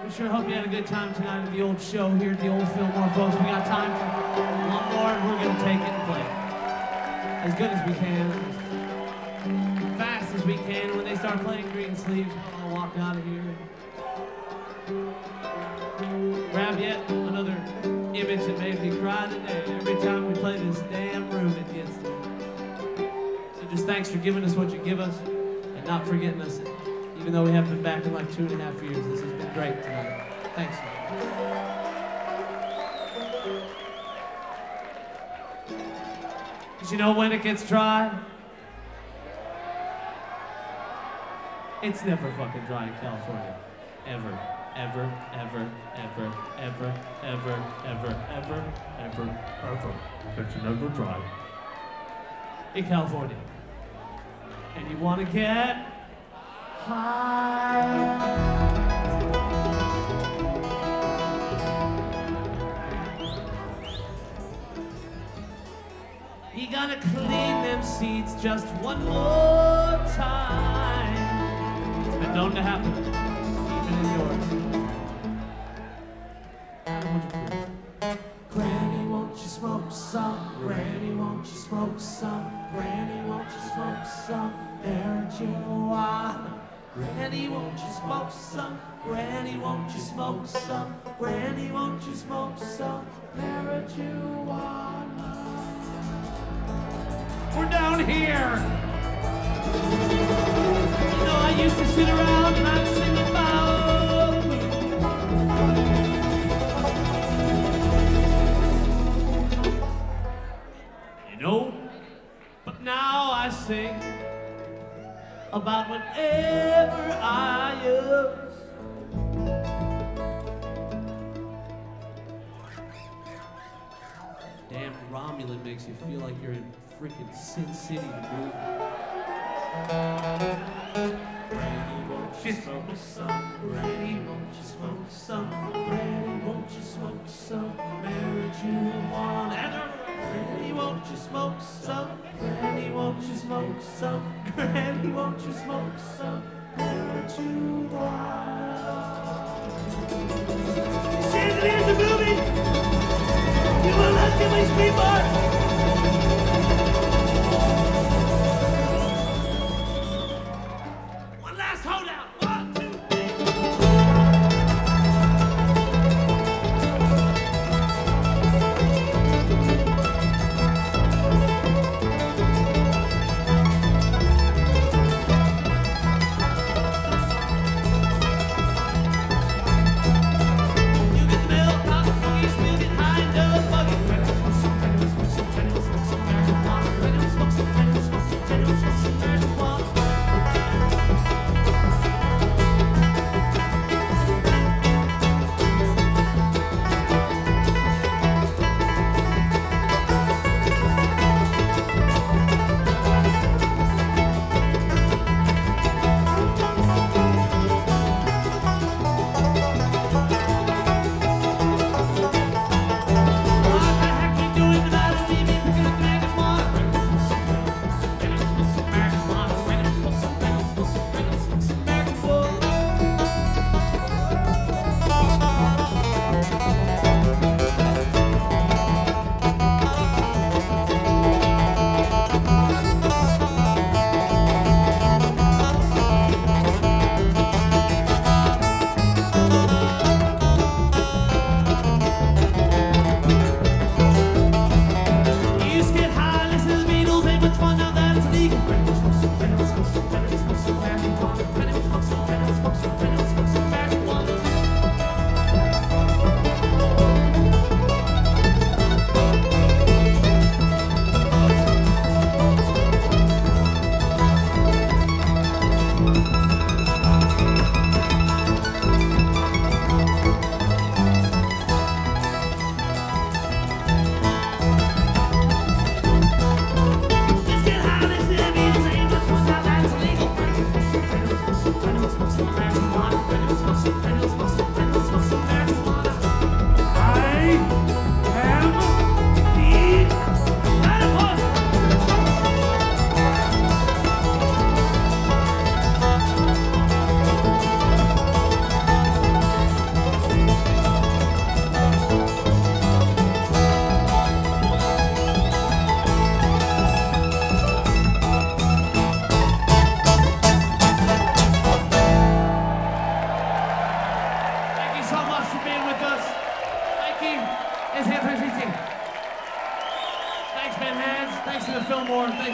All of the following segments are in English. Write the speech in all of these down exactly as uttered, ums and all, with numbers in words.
We sure hope you had a good time tonight at the old show here at the old Fillmore, folks. We got time for one more, and we're going to take it and play it as good as we can, as fast as we can. And when they start playing Green Sleeves, we're going to walk out of here and grab yet another image that made me cry today. Every time we play this damn room, it gets there. So just thanks for giving us what you give us and not forgetting us. Even though we haven't been back in like two and a half years, this has been great tonight. Thanks. Because you know when it gets dry? It's never fucking dry in California. Ever, ever, ever, ever, ever, ever, ever, ever, ever, ever. It's never dry in California. And you want to get you gotta clean them seats just one more time. It's been known to happen, even in yours. Granny, won't you smoke some? Granny, won't you smoke some? Granny, won't you smoke some marijuana? Granny, won't you smoke some? Granny, won't you smoke some? Granny, won't you smoke some marijuana? We're down here. You know, I used to sit around and I'd sing about you know, but now I sing about whatever I use. Damn, Romulan makes you feel like you're in freaking Sin City, dude. Granny, won't you smoke some? Granny, won't you smoke some? Granny, won't you smoke some marijuana? Granny, won't you smoke some? Granny, won't you smoke some? Granny, won't you smoke some marijuana? Chandeliers a movie! You will not give me sweetheart! One last holdout! One, two, three! You get the milk, I'll get funky, still get high and up, buggy.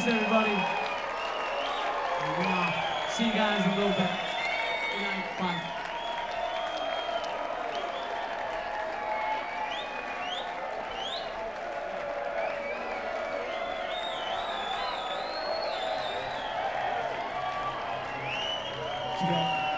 everybody. And, uh, see you guys in a little bit. Good night. Bye. Yeah.